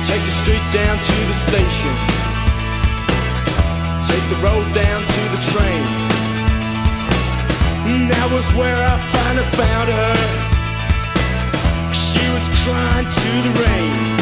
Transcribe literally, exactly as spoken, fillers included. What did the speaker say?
Take the street down to the station. Take the road down to the train. And that was where I finally found her. She was crying to the rain.